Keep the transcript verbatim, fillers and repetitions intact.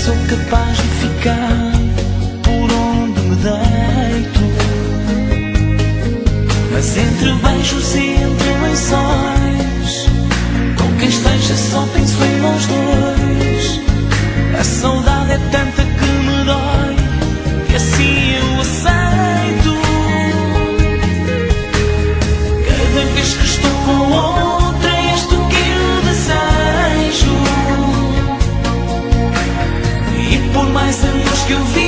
sou capaz de ficar por onde me deito, mas entre beijos e entre lençóis, com quem esteja só penso em nós dois. A saudade é tanta que me dói, e assim eu aceito. Cada vez que estou com outra, és tu que eu desejo, e por mais anos que eu vi